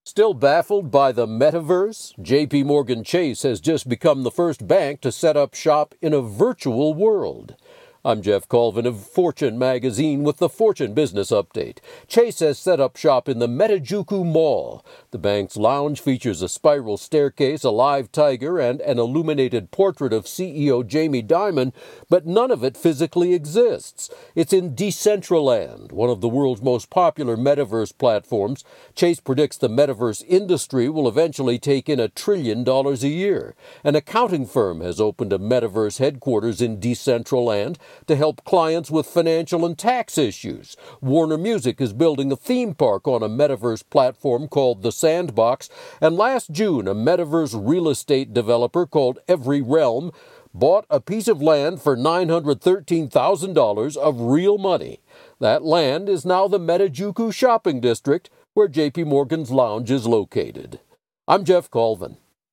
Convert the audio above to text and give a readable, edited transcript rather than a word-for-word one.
Still baffled by the metaverse? JP Morgan Chase has just become the first bank to set up shop in a virtual world. I'm Jeff Colvin of Fortune Magazine with the Fortune Business Update. Chase has set up shop in the Metajuku Mall. The bank's lounge features a spiral staircase, a live tiger, and an illuminated portrait of CEO Jamie Dimon, but none of it physically exists. It's in Decentraland, one of the world's most popular metaverse platforms. Chase predicts the metaverse industry will eventually take in $1 trillion a year. An accounting firm has opened a metaverse headquarters in Decentraland to help clients with financial and tax issues. Warner Music is building a theme park on a metaverse platform called The Sandbox, and last June, a metaverse real estate developer called Every Realm bought a piece of land for $913,000 of real money. That land is now the Metajuku shopping district, where JP Morgan's lounge is located. I'm Jeff Colvin.